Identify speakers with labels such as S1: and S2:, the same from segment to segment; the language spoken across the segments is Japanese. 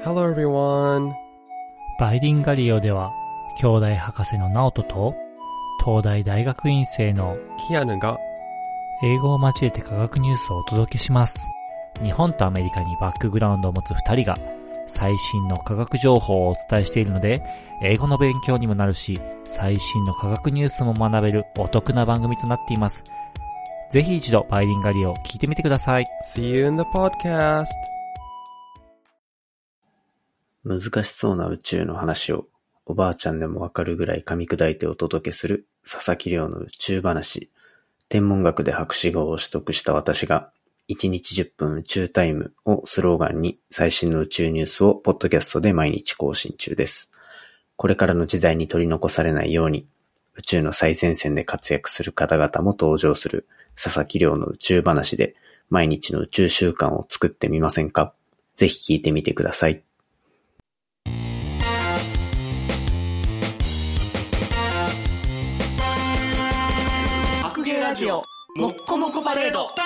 S1: Hello everyone.
S2: バイリンガリオでは、兄弟博士のナオトと、東大大学院生の
S1: キアヌが
S2: 英語を交えて科学ニュースをお届けします。日本とアメリカにバックグラウンドを持つ二人が、最新の科学情報をお伝えしているので、英語の勉強にもなるし、最新の科学ニュースも学べるお得な番組となっています。ぜひ一度バイリンガリオを聞いてみてください。
S1: See you in the podcast.
S3: 難しそうな宇宙の話をおばあちゃんでもわかるぐらい噛み砕いてお届けする佐々木亮の宇宙話。天文学で博士号を取得した私が1日10分宇宙タイムをスローガンに最新の宇宙ニュースをポッドキャストで毎日更新中です。これからの時代に取り残されないように宇宙の最前線で活躍する方々も登場する佐々木亮の宇宙話で毎日の宇宙習慣を作ってみませんか？ぜひ聞いてみてください。
S4: 白芸ラジオもっこもこパレード。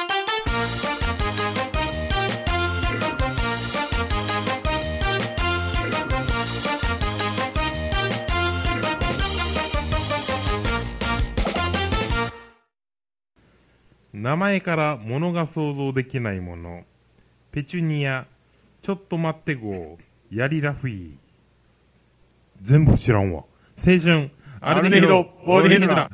S5: 名前から物が想像できないもの。ペチュニア、ちょっと待ってごー、ヤリラフィー。全部知らんわ。青春、アルデヒド、ボーディヘッドだ。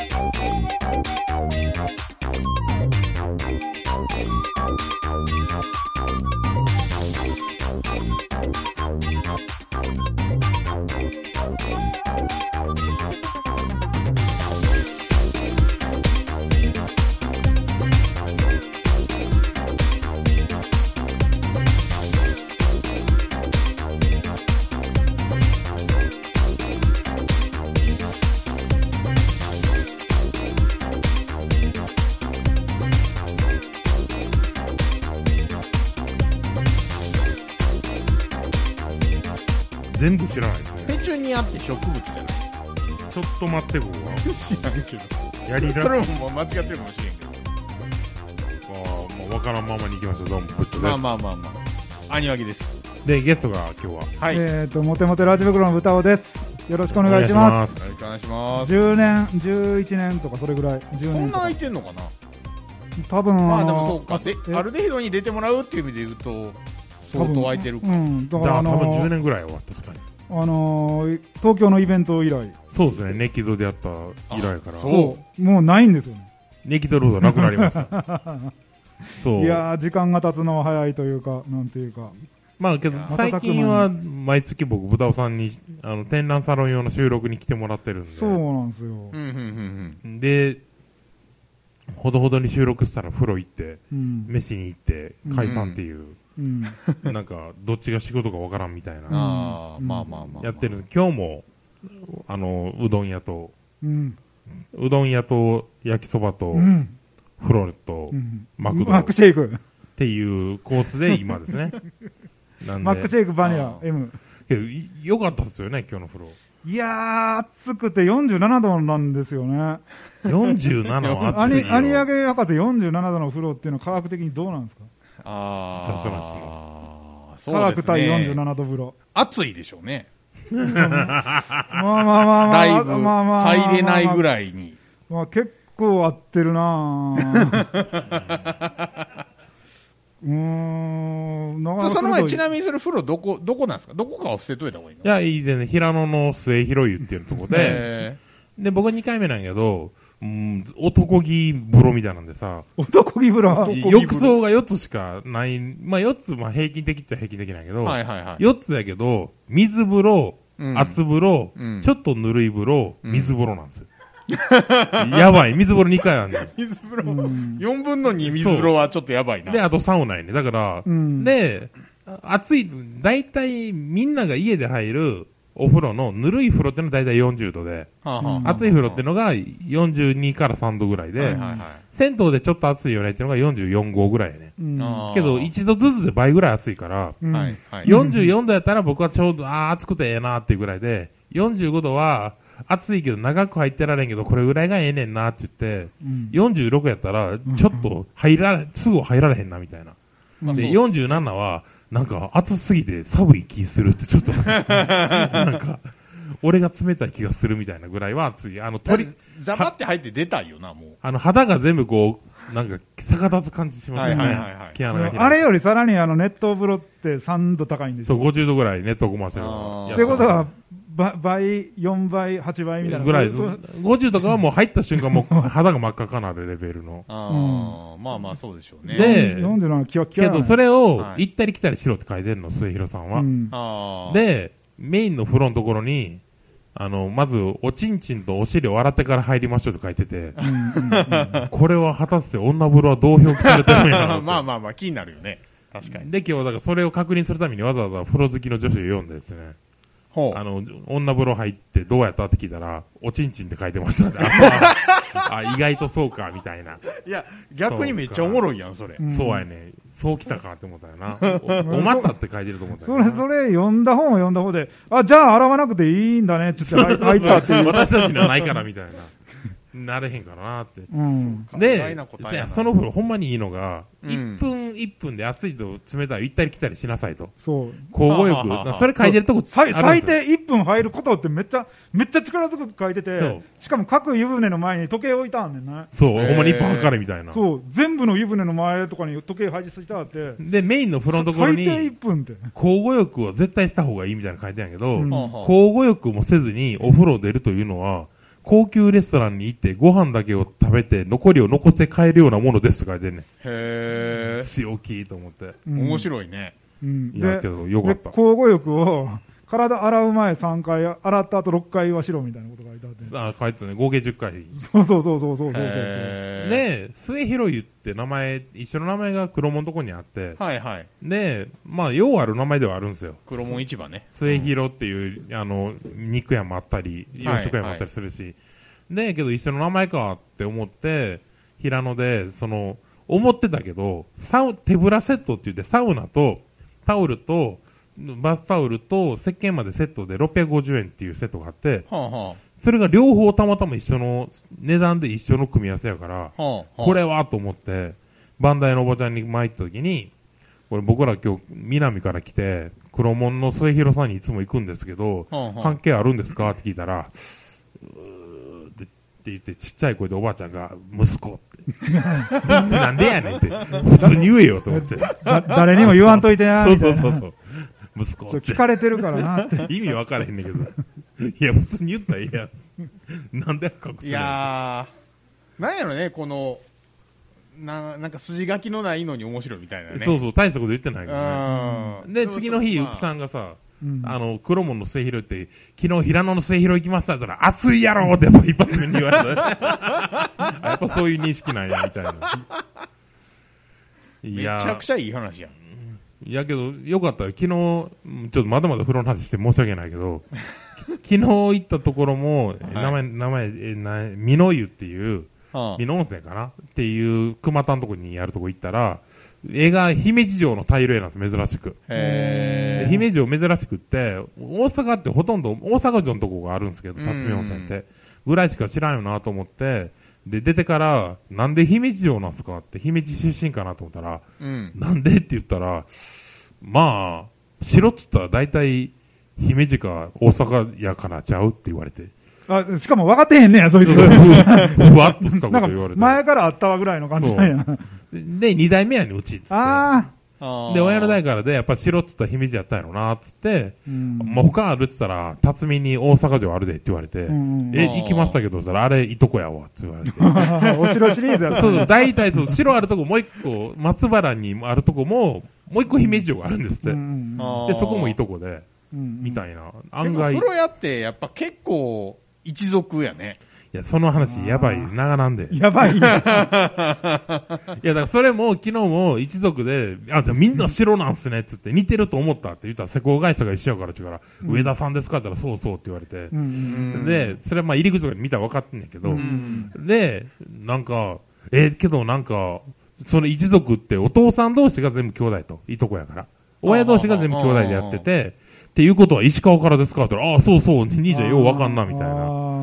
S5: 全部知らないですね。
S6: ペチュニアって植物じゃない？
S5: ちょっと待ってごー。
S6: 知らんけど。
S5: ヤリラフィー。
S6: それももう間違ってるかもしれんけど。
S5: もう分からんままに行きましょう。どうも、ブッチです。
S6: まあ。アニワギです。
S5: で、ゲストが今日は。
S6: はい。
S7: モテモテラジ袋の豚尾です。よろしくお願いします。
S6: よろしくお願いします。
S7: 10年、11年とかそれぐらい。10年
S6: そんな空いてんのかな？
S7: 多分
S6: まあでもそうか。アルデヒドに出てもらうっていう意味で言うと、相当空いてるか。
S7: うん。だから
S5: 多分10年ぐらいは確かに。
S7: 東京のイベント以来。
S5: そうですね。ネキドでやった以来から。
S7: そう。もうないんですよね。
S5: ネキドロードなくなりました。そう。
S7: いやー、時間が経つのは早いというか、なんていうか。
S5: まあけど、最近は毎月僕、豚尾さんに、展覧サロン用の収録に来てもらってるんで。
S7: そうなんですよ。
S5: で、ほどほどに収録したら風呂行って、飯に行って、解散っていう。なんか、どっちが仕事かわからんみたいな。
S6: まあ。
S5: やってるんです。今日も、うどん屋と、うどん屋と焼きそばと、風呂と、マク
S7: シェイク。
S5: っていうコースで今ですね。
S7: なんでマックシェイクバニラ M。
S5: よかったですよね、今日の風呂。
S7: いやー、暑くて47度なんですよね。
S5: 47は暑いよ。
S7: 有明博士47度の風呂っていうのは科学的にどうなんですか？
S5: さすがです
S7: よ。科学対47度風呂。
S6: 暑いでしょうね。
S7: まあ。
S6: だいぶ入れないぐらいに。
S7: まあ結構合ってるなぁ。
S6: その前ちなみにそれ風呂どこなんですか？どこかは伏せといた方がいいの？
S5: いや、いいですね。平野の末広湯っていうとこで、で、僕は2回目なんやけど、男気風呂みたいなんでさ。
S7: 男気風呂
S5: 浴槽が4つしかない。まあ4つ、まあ平均的っちゃ平均的なんやけど、4つやけど、水風呂、熱風呂、ちょっとぬるい風呂、水風呂なんですよ。やばい。水風呂2回あんねん。
S6: 水風呂、4分の2水風呂はちょっとやばいな。
S5: で、あとサウナやね。だから、で、暑い、だいたいみんなが家で入るお風呂のぬるい風呂ってのはだいたい40度で、熱い風呂ってのが42から3度ぐらいで、銭湯でちょっと暑いよねってのが44度ぐらいやね。けど、1度ずつで倍ぐらい暑いから、44度やったら僕はちょうど、暑くてええなっていうぐらいで、45度は、暑いけど長く入ってられんけどこれぐらいがええねんなって言って、46やったらちょっとすぐ入られへんなみたいな。で、47はなんか暑すぎて寒い気するってちょっと、なんか、俺が冷たい気がするみたいなぐらいは暑い。
S6: ザバって入って出たいよな、もう。
S5: 肌が全部こう、なんか、逆立つ感じしますよね。毛穴が開いて。
S7: あれよりさらに熱湯風呂って3度高いんでしょ。
S5: そう、50度ぐらい熱湯込ませる。
S7: ってことは、倍、4倍、8倍みたいな。
S5: ぐらい。50とかはもう入った瞬間もう肌が真っ赤かなるレベルの。
S6: まあまあそうでしょうね。
S5: で、
S7: 47キワキワ。
S5: けどそれを行ったり来たりしろって書いてんの、末広さんは。で、メインの風呂のところに、まず、おちんちんとお尻を洗ってから入りましょうって書いてて、これは果たして女風呂はどう表記されてるんやろ
S6: まあまあまあ気になるよね。確かに。
S5: で、今日だからそれを確認するためにわざわざ風呂好きの女子を読んでですね、女風呂入ってどうやったって聞いたら、おちんちんって書いてましたね。意外とそうか、みたいな。
S6: いや、逆にめっちゃおもろいやん、それ。
S5: そうやね。そうきたかって思ったよな。おまたって書いてると思ったよ
S7: な。それ読んだ方も読んだ方で、じゃあ洗わなくていいんだねって言って入ったっていう。
S5: 私たちにはないからみたいな。なれへんかなって。で、その風呂ほんまにいいのが、1分で暑いと冷たい行ったり来たりしなさいと。
S7: そう。
S5: 交互浴。それ書いてるとこ
S7: 最低1分入ることってめっちゃ力強く書いてて、しかも各湯船の前に時計置いたんねんな。
S5: そう、ほんまに1分測れみたいな。
S7: そう、全部の湯船の前とかに時計配置してあって。
S5: で、メインの風呂のところに、
S7: 最低1分って。
S5: 交互浴を絶対した方がいいみたいな書いてあるんやけど、交互浴もせずにお風呂出るというのは、高級レストランに行ってご飯だけを食べて残りを残して帰るようなものですって書いてんねん。
S6: へー。
S5: 強気と思って。
S6: 面白いね。
S5: いやけどよかった。
S7: 交互浴を体洗う前3回、洗った後6回はしろみたいなこと書いてあって。
S5: 書いてたね。合計10回。
S7: そう。
S5: で、末広湯って名前、一緒の名前が黒門のとこにあって。
S6: はいはい。
S5: で、まあ、ようある名前ではあるんですよ。
S6: 黒門市場ね。
S5: 末広っていう、肉屋もあったり、洋食屋もあったりするし。で、けど一緒の名前かって思って、平野で、思ってたけど、手ぶらセットって言って、サウナと、タオルと、バスタオルと石鹸までセットで650円っていうセットがあって、それが両方たまたま一緒の値段で一緒の組み合わせやから、これはと思って、バンダイのおばちゃんに前行った時に、これ僕ら今日南から来て、黒門の末広さんにいつも行くんですけど、関係あるんですかって聞いたら、って言ってちっちゃい声でおばあちゃんが、息子って。なんでやねんって。普通に言えよと思って。
S7: 誰にも言わんといてな。
S5: そう。息子って。
S7: 聞かれてるからなって。
S5: 意味分からへんねんけど。いや、普通に言ったらいいやん。なんで隠すの？
S6: いやー、なんやろね、この、なんか筋書きのないのに面白いみたいなね。
S5: そう、大したこと言ってないけどね。で、次の日、うきさんがさ、黒門の末広って、昨日平野の末広行きましたって言ったら、暑いやろってやっぱ一発目に言われた。やっぱそういう認識なんや、みたいな。
S6: めちゃくちゃいい話やん。
S5: いやけど、よかったよ。昨日、ちょっとまだまだ風呂の話して申し訳ないけど、昨日行ったところも、名前、美濃湯っていう、美濃温泉かなっていう、熊田のとこにやるとこ行ったら、絵が姫路城のタイル絵なんです、珍しく。姫路城珍しくって、大阪ってほとんど、大阪城のとこがあるんですけど、辰巳温泉って。ぐらいしか知らんよなと思って、で、出てから、なんで姫路城なんすかって、姫路出身かなと思ったら、なんでって言ったら、まあ、城っつったら大体、姫路か大阪やからちゃうって言われて。
S7: しかも分かってへんねや、そいつ。
S5: ふわっとしたこと言われて。
S7: 前からあったわぐらいの感じなんや。
S5: で、二代目やねうちっつって。で、親の代からで、やっぱ城っつったら姫路やったんやろな、つって、まあ、他あるっつったら、辰巳に大阪城あるでって言われて、行きましたけど、それあれ、いとこやわ、って言われて。
S7: お城シリーズやった。
S5: そう、大体、城あるとこもう一個、松原にあるとこも、もう一個姫路城があるんですって。で、そこもいとこで、みたいな。案外。
S6: 風呂屋って、やっぱ結構、一族やね。
S5: いや、その話、やばい。長なんで。
S7: やばい。いや、
S5: だからそれも、昨日も一族で、じゃあみんな白なんすねって言って、似てると思ったって言ったら、施工会社が一緒やからって言うから、上田さんですかって言ったら、そうって言われて。で、それはまあ入り口とか見たら分かってんねんけど、で、なんか、けどなんか、その一族ってお父さん同士が全部兄弟と、いとこやから。親同士が全部兄弟でやってて、っていうことは石川からですかって言ったら、そう、兄ちゃんようわかんな、みたいな。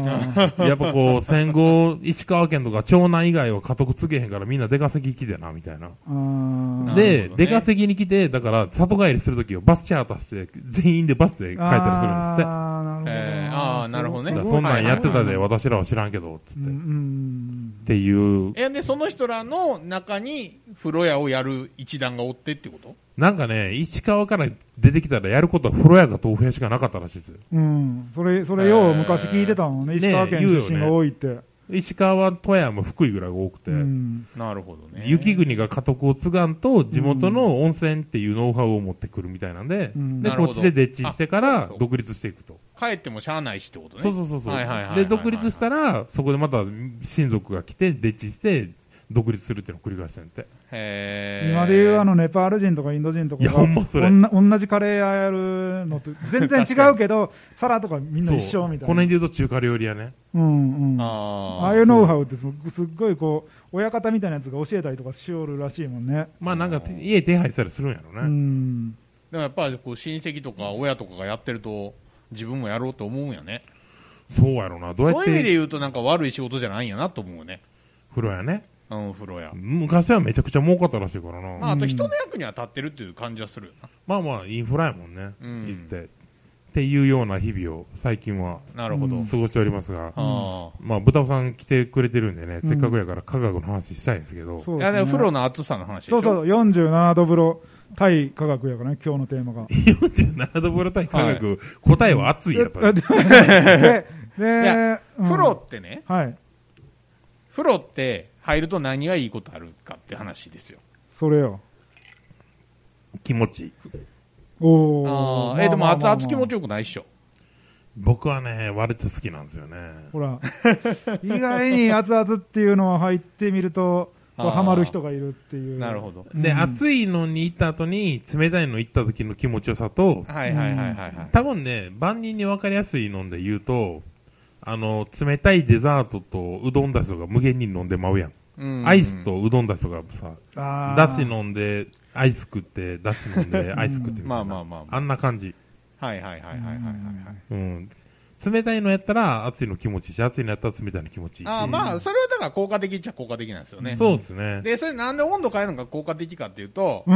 S5: やっぱこう、戦後、石川県とか長男以外は家督つけへんからみんな出稼ぎ来てな、みたいな。で、出稼ぎに来て、だから里帰りするときをバスチャーターして、全員でバスで帰ったりするんですって。
S6: なるほどね。
S5: そんなんやってたで、私らは知らんけど、つって。っていう。
S6: で、その人らの中に風呂屋をやる一団がおってってこと？
S5: なんかね、石川から出てきたらやることは風呂屋か豆腐屋しかなかったらしいですよ。
S7: それよう昔聞いてたもんね。石川県出身が多いって。
S5: 石川、富山、福井ぐらいが多くて。
S6: なるほどね。
S5: 雪国が家督を継がんと、地元の温泉っていうノウハウを持ってくるみたいなんで、で、こっちでデッチしてから独立していくと。
S6: 帰ってもしゃあないしってことね。
S5: そう。で、独立したら、そこでまた親族が来て、デッチして、独立するっていうのを繰り返してるんで。
S7: 今でいうネパール人とかインド人とかが、同じカレー屋やるのと全然違うけど、皿とかみんな一緒みたいな。
S5: この辺で言うと中華料理屋ね。
S7: ああいうノウハウってすっごいこう、親方みたいなやつが教えたりとかしおるらしいもんね。
S5: まあなんか家手配したりするんやろね。
S6: でもやっぱりこう親戚とか親とかがやってると、自分もやろうと思うんやね。
S5: そうやろな。どうやって。
S6: そういう意味で言うとなんか悪い仕事じゃないんやなと思うよね。
S5: 風呂屋ね。
S6: 風呂屋。
S5: 昔はめちゃくちゃ儲かったらしいからな。
S6: あと人の役には立ってるっていう感じはするよな。
S5: まあ、インフラやもんね。言って。っていうような日々を最近は、過ごしておりますが、まあ、豚尾さん来てくれてるんでね、せっかくやから科学の話したいんですけど。
S6: いや、でも風呂の暑さの話でしょ。
S7: そう、47度風呂。対科学やからね、今日のテーマが。
S5: 47度風呂対科学、答えは暑いやっぱり。
S6: 風呂ってね、風呂って入ると何がいいことあるかって話ですよ。
S7: それよ。
S5: 気持ちいい。
S6: でも熱々気持ちよくないっしょ。
S5: 僕はね、割と好きなんですよね。
S7: ほら、意外に熱々っていうのは入ってみると、ハマる人がいるっていう。
S6: なるほど。
S5: で、熱いのに行った後に、冷たいの行った時の気持ちよさと、多分ね、万人に分かりやすいので言うと、冷たいデザートとうどんだしとか無限に飲んでまうやん。アイスとうどんだしとかさ、だし飲んで、アイス食って、だし飲んで、アイス食ってみたいな。あんな感じ。冷たいのやったら熱いの気持ちいいし、熱いのやったら冷たいの気持ちいいし。
S6: それはだから効果的っちゃ効果的なんですよね。
S5: そうですね。
S6: で、それなんで温度変えるのが効果的かっていうと、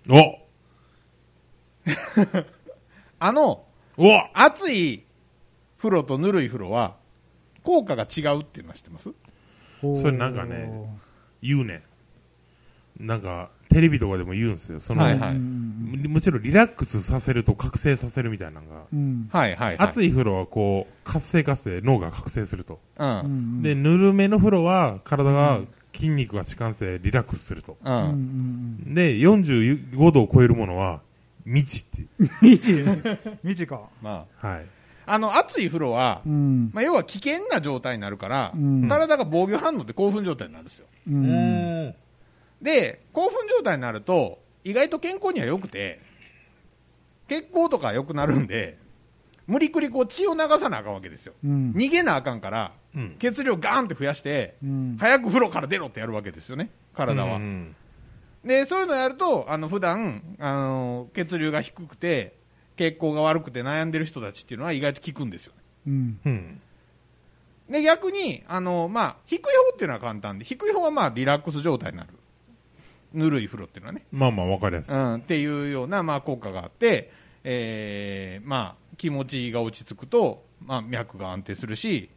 S6: 熱い風呂とぬるい風呂は、効果が違うっていうのは知ってます？
S5: それなんかね、言うね。なんか、テレビとかでも言うんですよ。むしろリラックスさせると覚醒させるみたいなのが。熱い風呂はこう、活性化して脳が覚醒すると。で、ぬるめの風呂は体が、筋肉が弛緩してリラックスすると。で、45度を超えるものは、未知っていう。
S7: 未知か。
S6: 熱い風呂は、要は危険な状態になるから、体が防御反応で興奮状態になるんですよ。で、興奮状態になると、意外と健康には良くて、血行とか良くなるんで、無理くりこう血を流さなあかんわけですよ。逃げなあかんから、血量ガーンって増やして、早く風呂から出ろってやるわけですよね、体は。で、そういうのやると、普段、血流が低くて、血行が悪くて悩んでる人たちっていうのは意外と効くんですよね。で、逆に、低い方っていうのは簡単で、低い方はリラックス状態になる。ぬるい風呂っていうのはね。
S5: わかりやすい。
S6: っていうような、効果があって、気持ちが落ち着くと、脈が安定するし、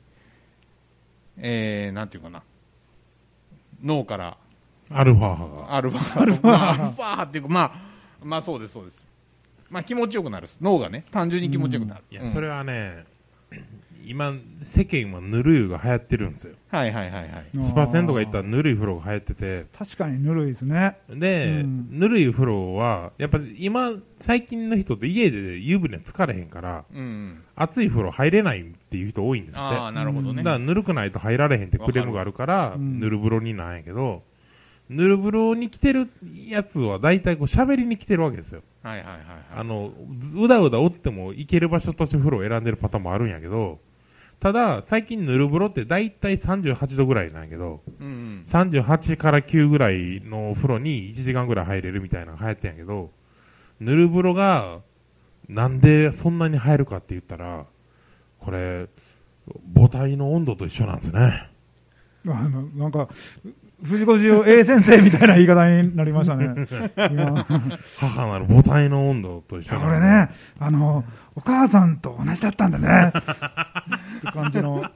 S6: なんていうかな。脳から、
S5: アルファ波が。
S6: アルファ波っていうか、そうです、そうです。気持ちよくなる。脳がね、単純に気持ちよくなる。
S5: いや、それはね、今、世間はぬるい湯が流行ってるんですよ。スパ銭とか行ったらぬるい風呂が流行ってて。
S7: 確かにぬるいですね。
S5: で、ぬるい風呂は、やっぱ最近の人って家で湯船浸かれへんから、熱い風呂入れないっていう人多いんですって。
S6: なるほどね。
S5: だからぬるくないと入られへんってクレームがあるから、ぬる風呂になんやけど、ぬる風呂に来てるやつは大体こう喋りに来てるわけですよ。うだうだおっても行ける場所として風呂を選んでるパターンもあるんやけど、ただ、最近ぬる風呂って大体38度ぐらいなんやけど、38から9ぐらいの風呂に1時間ぐらい入れるみたいなのが流行ってんやけど、ぬる風呂がなんでそんなに入るかって言ったら、これ、 母体の温度と一緒なんですね。
S7: なんか、藤子不二雄 A 先生みたいな言い方になりましたね。
S5: 母なる母体の温度と一緒
S7: これね、お母さんと同じだったんだね。って感じの。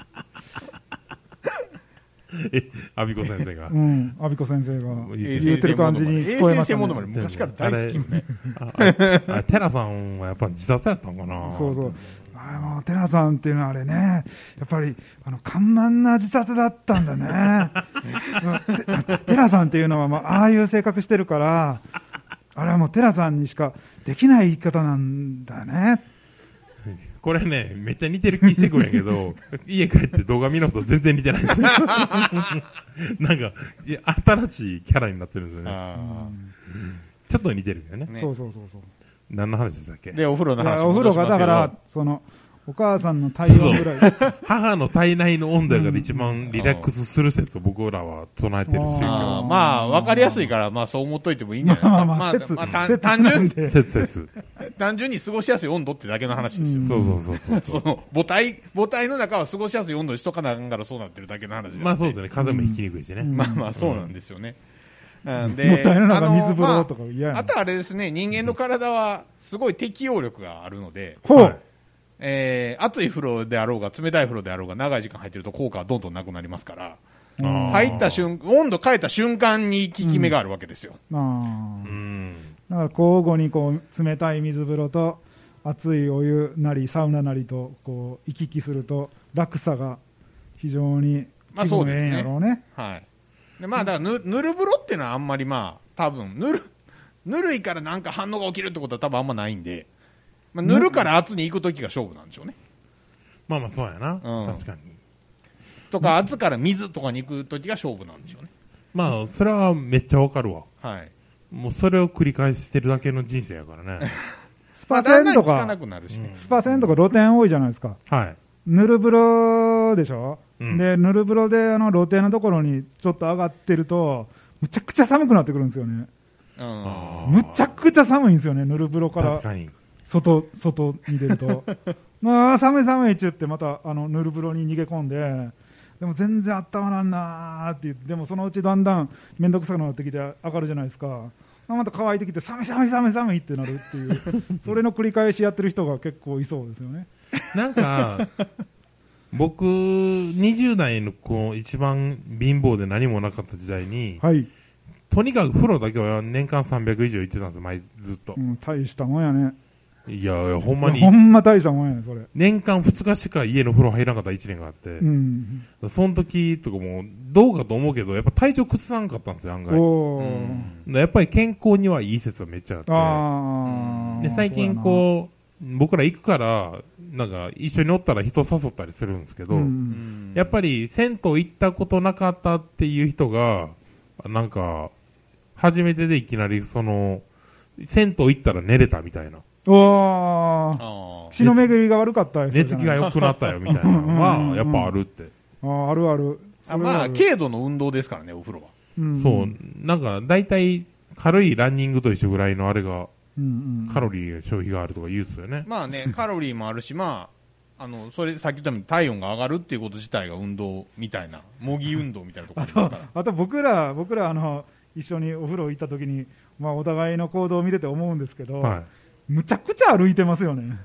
S5: アビコ先生が。
S7: アビコ先生が言ってる感じに聞こえましたね。
S6: 先生ものまで昔から大好きよね。
S5: テラさんはやっぱり自殺やったのかな。
S7: そうそう。テラさんっていうのはあれね、やっぱり、緩慢な自殺だったんだね。テラさんっていうのは、ああいう性格してるから、あれはもうテラさんにしかできない言い方なんだね。
S5: これね、めっちゃ似てる気してくるんやけど、家帰って動画見ると全然似てないんですよ。なんか、新しいキャラになってるんですよね。ちょっと似てるよね。
S7: そうそう。
S5: 何の話でしたっけ？
S6: で、お風呂の話。
S7: お風呂が、だから、お母さんの体温ぐらい。
S5: 母の体内の温度やから一番リラックスする説を僕らは唱えてる宗教。
S6: まあ、わかりやすいから、まあ、そう思っといてもいいんじゃないですか。単純に過ごしやすい温度ってだけの話ですよ。
S5: そう。
S6: 母体の中は過ごしやすい温度にしとかながらそうなってるだけの話で。
S5: まあそうですね。風もひきにくいしね。
S6: まあ、そうなんですよね。
S7: で、母体の中水風呂とか嫌やな。
S6: あとあれですね、人間の体はすごい適応力があるので、熱い風呂であろうが冷たい風呂であろうが長い時間入ってると効果はどんどんなくなりますから、入った温度変えた瞬間に効き目があるわけですよ。
S7: だから交互にこう冷たい水風呂と熱いお湯なりサウナなりとこう行き来すると落差が非常に気分ええんやろうね。
S6: はい。でだからぬる風呂っていうのはあんまり多分ぬるいからなんか反応が起きるってことは多分あんまないんで、ぬるから熱に行くときが勝負なんでしょうね。
S5: まあそうやな。確かに。
S6: とか熱から水とかに行くときが勝負なんでしょうね。
S5: まあそれはめっちゃわかるわ。
S6: はい。
S5: もうそれを繰り返してるだけの人生やからね。
S7: スパセンとか露天多いじゃないですか。
S5: はい。
S7: ぬる風呂でしょ。で、ぬる風呂で露天のところにちょっと上がってると、むちゃくちゃ寒くなってくるんですよね。むちゃくちゃ寒いんですよね、ぬる風呂から。
S5: 確かに。
S7: 外に出ると。寒いって言ってまたぬる風呂に逃げ込んで、でも全然あったまらんなーって言って、でもそのうちだんだんめんどくさくなってきて上がるじゃないですか。また乾いてきて寒いってなるっていう、それの繰り返しやってる人が結構いそうですよね。
S5: なんか、僕、20代の一番貧乏で何もなかった時代に、とにかく風呂だけは年間300以上行ってたんですよ、ずっと。
S7: 大したもんやね。
S5: いや、ほんまに。
S7: ほんま大したもんやね、それ。
S5: 年間2日しか家の風呂入らなかった1年があって、その時とかも、どうかと思うけど、やっぱ体調崩さなかったんですよ、案外。やっぱり健康にはいい説はめっちゃあって。で、最近僕ら行くから、なんか一緒におったら人誘ったりするんですけど、やっぱり銭湯行ったことなかったっていう人が、なんか、初めてでいきなり銭湯行ったら寝れたみたいな。血の巡りが悪かった寝つきが良くなったよみたいなのは、やっぱあるって。
S7: あるある。
S6: 軽度の運動ですからね、お風呂は。
S5: そう、なんか、だいたい軽いランニングと一緒ぐらいのあれが、カロリー消費があるとか言うっすよね。
S6: まあね、カロリーもあるし、それ、さっき言ったように体温が上がるっていうこと自体が運動みたいな、模擬運動みたいなところですから。
S7: あと僕ら一緒にお風呂行った時に、お互いの行動を見てて思うんですけど、むちゃくちゃ歩いてますよね。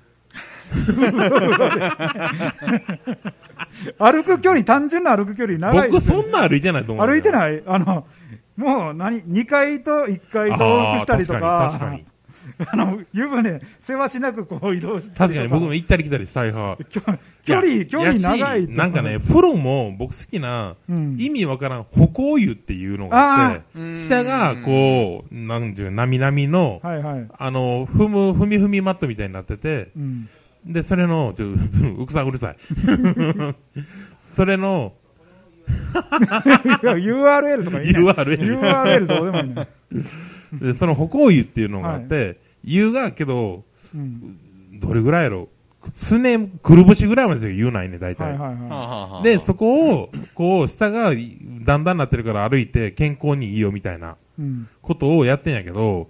S7: 単純な歩く距離長いですよね。
S5: 僕そんな歩いてないと思う。
S7: 歩いてない。もう2階と1階往復したりとか。
S5: 確かに。
S7: 湯船、せわしなく移動して。
S5: 確かに僕も行ったり来たりしたい派。
S7: 距離長い。
S5: なんかね、風呂も僕好きな、意味わからん歩行湯っていうのがあって、下がなみなみの、踏みマットみたいになってて、で、それの、うくさんうるさい。それの、
S7: URL とかいいね。URL どうでもいいね。
S5: で、その歩行湯っていうのがあって、湯がけど、どれぐらいやろくるぶしぐらいまでしか湯ないね、大体。で、そこを、下がだんだんなってるから歩いて健康にいいよみたいなことをやってんやけど、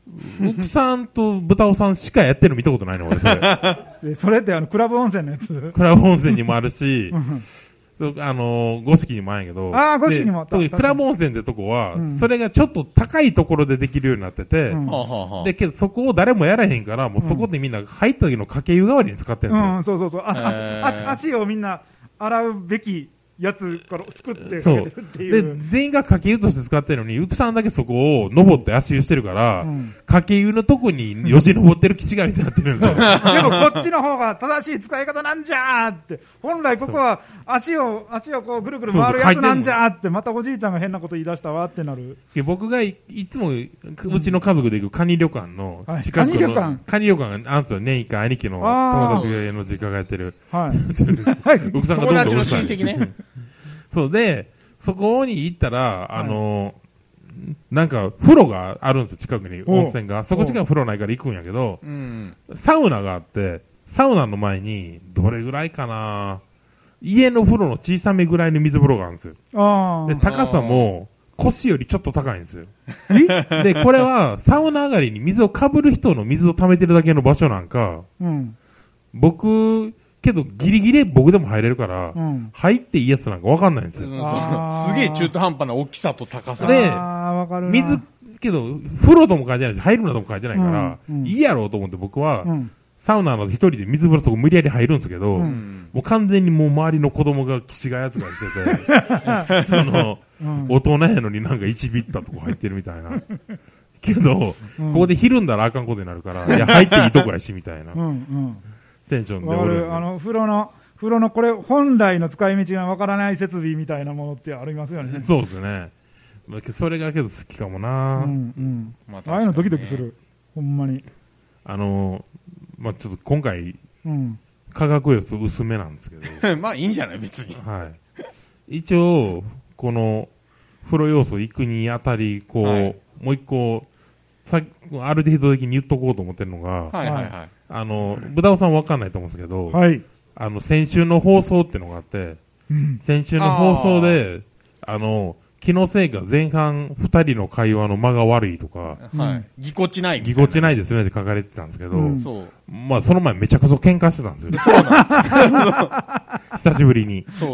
S5: 奥さんと豚尾さんしかやってるの見たことないの、俺、それ。
S7: それってクラブ温泉のやつ
S5: クラブ温泉にもあるし、五色にもあるんやけど。
S7: ああ、五色にもあった。
S5: 特にクラブ温泉ってとこは、それがちょっと高いところでできるようになってて、で、けどそこを誰もやらへんから、もうそこでみんな入った時の掛け湯代わりに使ってるんですよ。
S7: そう。足をみんな洗うべきやつからすくって
S5: そう。で、全員が掛け湯として使ってるのに、浮さんだけそこを登って足湯してるから、掛け湯のとこによじ登ってる気違いみたいになってるんですよ。
S7: でもこっちの方が正しい使い方なんじゃーって。本来ここは足をこうぐるぐる回るやつなんじゃーって、またおじいちゃんが変なこと言い出したわってなる。
S5: 僕がいつもうちの家族で行くカニ旅館の近くの、カニ旅館があんと年一回兄貴の友達の実家がやってる。
S7: はい。
S5: 奥さんがどんどん
S6: 友達の親戚ね。
S5: そうで、そこに行ったら、なんか、風呂があるんですよ、近くに、温泉が。そこしか風呂ないから行くんやけど、サウナがあって、サウナの前に、どれぐらいかな、家の風呂の小さめぐらいの水風呂があるんですよ。で、高さも、腰よりちょっと高いんですよ。で、これは、サウナ上がりに水をかぶる人の水を溜めてるだけの場所なんか、僕、けどギリギリ僕でも入れるから、入っていいやつなんかわかんないんですよ。
S6: すげえ中途半端な大きさと高さ
S5: で、水、けど、風呂とも書いてないし、入るなとも書いてないから、いいやろうと思って僕は、サウナの一人で水風呂そこ無理やり入るんですけど、もう完全にもう周りの子供が気違い扱いしてて、大人やのになんか1ビッターとこ入ってるみたいな。けど、ここでひるんだらあかんことになるから、いや、入っていいとこやし、みたいな。テンションで俺
S7: 風呂のこれ本来の使い道がわからない設備みたいなものってありますよね。
S5: そうですね。それがけど好きかもな。あ
S7: あいうのドキドキする。ほんまに。
S5: ちょっと今回、化学要素薄めなんですけど。
S6: まあいいんじゃない別に。
S5: はい。一応、この風呂要素行くにあたり、こう、もう一個、ある程度的に言っとこうと思ってるのが、豚尾さんわかんないと思うんですけど、先週の放送ってのがあって、先週の放送で、気のせいか前半二人の会話の間が悪いとか、
S6: ぎこちない
S5: ぎこちないですねって書かれてたんですけど、まあその前めちゃくちゃ喧嘩してたんですよ。
S6: そうなん
S5: です久しぶりに。
S6: そう。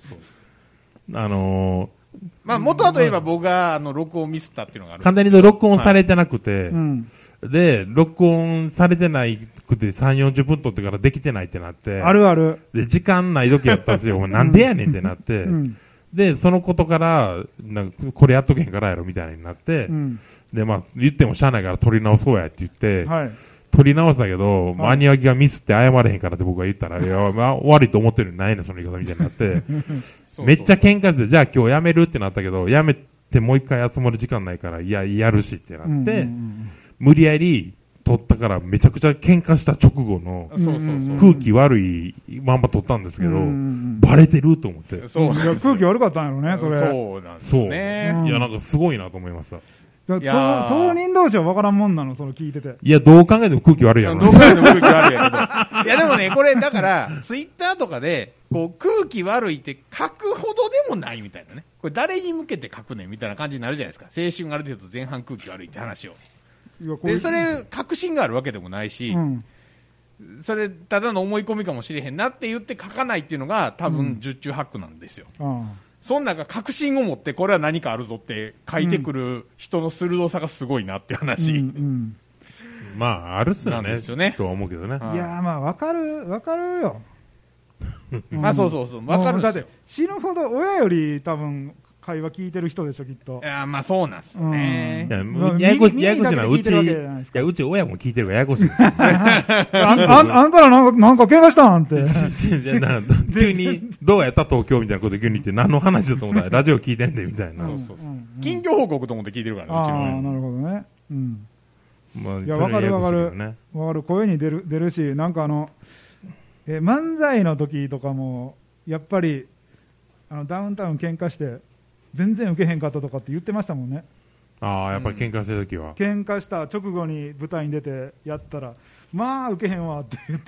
S6: まあ元はといえば僕が録音ミスったっていうのがある。
S5: 簡単に言うと録音されてなくて、で、録音されてないくて3、40分撮ってからできてないってなって。
S7: あるある。
S5: で、時間ない時やったし、お前なんでやねんってなって。で、そのことから、なんか、これやっとけへんからやろみたいになって、で、まあ、言ってもしゃあないから撮り直そうやって言って、撮り直したけど、マニアキがミスって謝れへんからって僕が言ったら、いや、まあ、悪いと思ってるのないねん、その言い方みたいになって、めっちゃ喧嘩して、じゃあ今日やめるってなったけど、やめてもう一回集まる時間ないから、いや、やるしってなって、無理やり撮ったからめちゃくちゃ喧嘩した直後の空気悪いまんま撮ったんですけど、バレてると思って。
S7: 空気悪かったんやろね、それ。
S6: そうなんですね。
S5: いや、なんかすごいなと思いました。
S7: 当人同士は分からんもんなの、その聞いてて。
S5: いや、どう考えても空気悪いやろ。
S6: どう考えても空気悪いやけど。いや、でもね、これ、だから、ツイッターとかで、こう、空気悪いって書くほどでもないみたいなね。これ誰に向けて書くねんみたいな感じになるじゃないですか。青春ある程度前半空気悪いって話を。で、それ、確信があるわけでもないし、それ、ただの思い込みかもしれへんなって言って書かないっていうのが、多分、十中八九なんですよ。そんなが確信を持ってこれは何かあるぞって書いてくる人の鋭さがすごいなって話。
S5: まあ、あるっすよね。
S6: ですよね。
S5: とは思うけどね。
S7: いやまあ、わかるよ。
S6: まあ、そうわかるんですよ。
S7: だって、死ぬほど親より多分、会話聞いてる人でしょ、きっと。
S6: いや、まあそうなんですよね。
S5: ややこしいな、うち親も聞いてるからややこしい。
S7: あんたらなんか喧嘩したんって。
S5: 急に、どうやった東京みたいなこと急に言って何の話だと思ったらラジオ聞いてんでみたいな。
S6: 近況報告と思って聞いてるからね、うちの親。
S7: なるほどね。いや、
S5: わ
S7: かる。声に出るし、なんか漫才の時とかも、やっぱり、ダウンタウン喧嘩して、全然受けへんかったとかって言ってましたもんね。
S5: やっぱり喧嘩してる時は。
S7: 喧嘩した直後に舞台に出てやったら、まあ受けへんわって言って。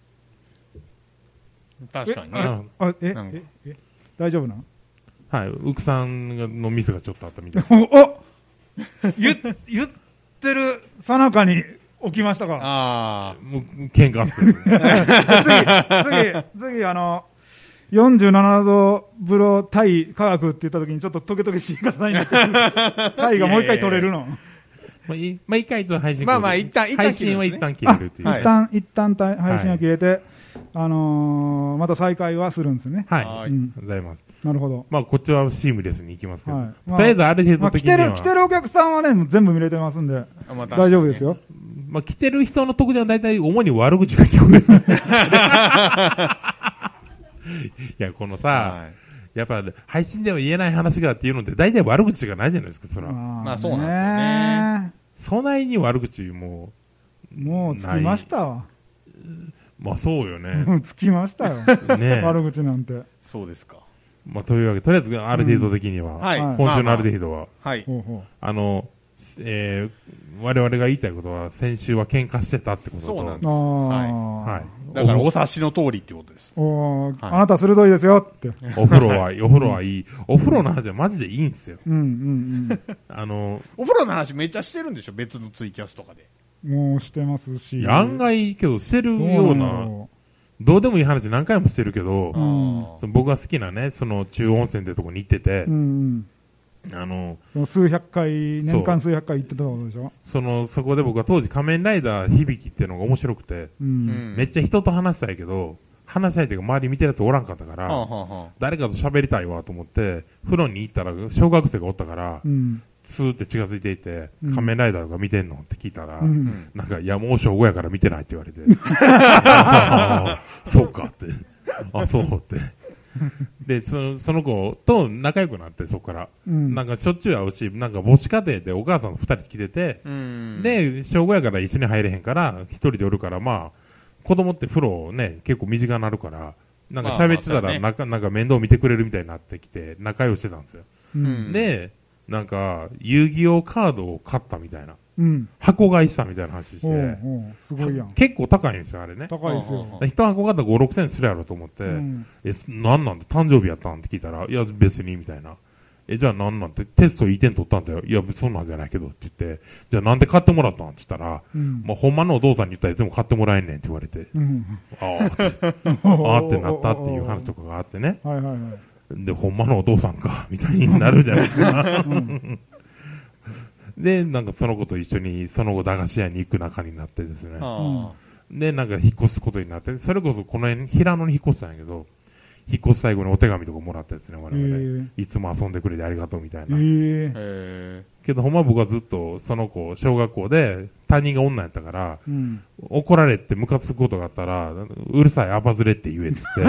S6: 確かにね。
S7: 大丈夫なん？
S5: はい、ウクさんのミスがちょっとあったみたい
S7: な。 ってるさなかに起きましたか。
S5: ああ、もう喧嘩してる。
S7: 次、47度風呂対科学って言った時にちょっとトゲトゲしい方になってる。対がもう一回取れるの。
S5: まあ、一回と配信
S6: 一旦
S5: 配信は一旦切れるっていう。
S7: 一旦配信は切れて、また再開はするんですよね。
S5: はい。ありがとうございます。
S7: なるほど。
S5: まあ、こっちはシームレスに行きますけど。とりあえずある程度的には。
S7: 来てるお客さんはね、全部見れてますんで、大丈夫ですよ。
S5: まあ、来てる人の特徴は大体主に悪口が聞こえる。いや、このさ、やっぱ配信では言えない話がっていうのって大体悪口がないじゃないですか、それは。
S6: まあそうなんですよね。
S5: そないに悪口も
S7: うつきましたわ。
S5: まあそうよね。
S7: つきましたよ。ね、悪口なんて。
S6: そうですか。
S5: まあというわけで、とりあえずある程度的には、今週のある程度は、我々が言いたいことは、先週は喧嘩してたってことだと。
S6: そうなんです。はい。だからお察しの通りってことです。
S7: あなた鋭いですよって。
S5: お風呂はいい。お風呂の話はマジでいいんですよ。
S6: お風呂の話めっちゃしてるんでしょ、別のツイキャスとかで。
S7: もうしてますし。
S5: 案外けどしてるような、どうでもいい話何回もしてるけど、僕が好きなね、その中温泉ってとこに行ってて、
S7: 数百回、年間数百回行ってたことでしょ。
S5: そこで僕は当時仮面ライダー響きっていうのが面白くて、めっちゃ人と話したいけど、話したいっていうか周り見てるやつおらんかったから、誰かと喋りたいわと思って、風呂に行ったら小学生がおったから、スーって近づいていて、仮面ライダーが見てんのって聞いたら、なんか、いや、もう小5やから見てないって言われて、そうかって、そうって。で、その子と仲良くなって、そこから。なんかしょっちゅう会うし、なんか母子家庭でお母さんと2人来てて、で、小5やから一緒に入れへんから、一人でおるから、まあ、子供って風呂ね、結構身近になるから、なんか喋ってたら、なんか面倒見てくれるみたいになってきて、仲良くしてたんですよ。で、なんか、遊戯王カードを買ったみたいな。箱買いしたみたいな話して。
S7: すごいやん。
S5: 結構高いんですよ、あれね。
S7: 高いですよ。
S5: 一箱買ったら5、6千するやろと思って、なんなんで誕生日やったんって聞いたら、いや、別に、みたいな。じゃあなんなんて、テストいい点取ったんだよ。いや、そんなんじゃないけど、って言って、じゃあなんで買ってもらったんって言ったら、まあ、ほんまのお父さんに言ったらいつも買ってもらえんねんって言われて、ああってなったっていう話とかがあってね。で、ほんまのお父さんか、みたいになるじゃないですか。で、なんかその子と一緒に、その後駄菓子屋に行く仲になってですね。で、なんか引っ越すことになって、それこそこの辺、平野に引っ越したんやけど、引っ越す最後にお手紙とかもらったですね、我々。いつも遊んでくれてありがとうみたいな。けど、ほんま僕はずっと、その子、小学校で、担任が女やったから、怒られてムカつくことがあったら、うるさい、アバズレって言えって言って。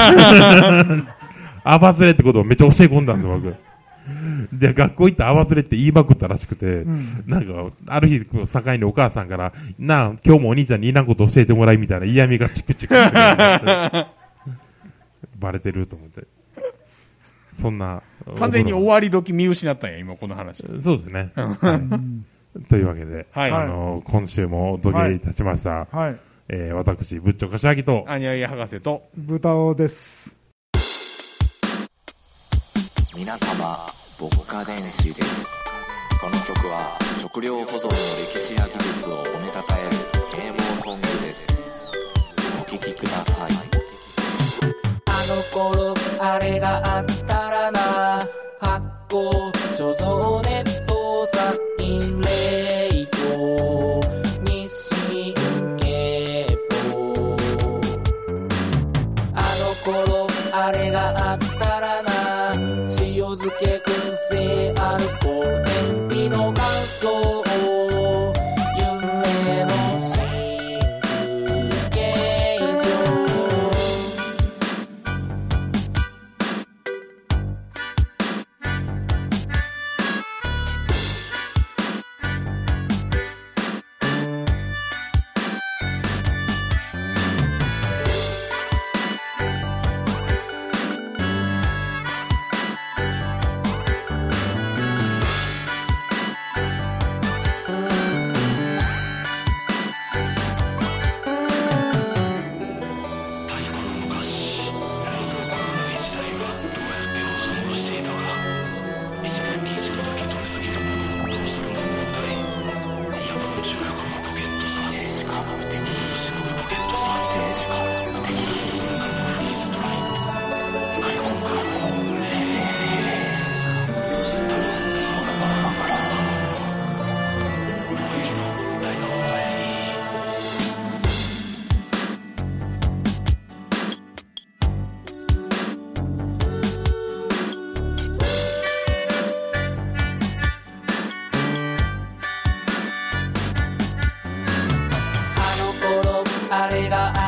S5: アバズレってことをめっちゃ教え込んだんですよ、僕。で、学校行ってアバズレって言いまくったらしくて、なんか、ある日、境にお母さんから、なあ、今日もお兄ちゃんにいらんこと教えてもらいみたいな嫌味がチクチク。バレてると思って。そんな。
S6: 完全に終わり時見失ったんや、今この話。
S5: そうですね。というわけで、今週もお届けいたしました。私、ぶっちょかしあぎと、
S6: あにゃいや博士と、
S7: 豚尾です。
S8: 皆様、牧歌電子です。この曲は食料保存の歴史や技術を褒めたたえる啓蒙ソングです。お聴きください。
S4: あの頃あれがあったらな、発酵貯蔵ネット殺菌冷凍日清経法、あの頃あれがあったらな、塩漬け燻製アルコール天日の乾燥を夢の真空形状、 れが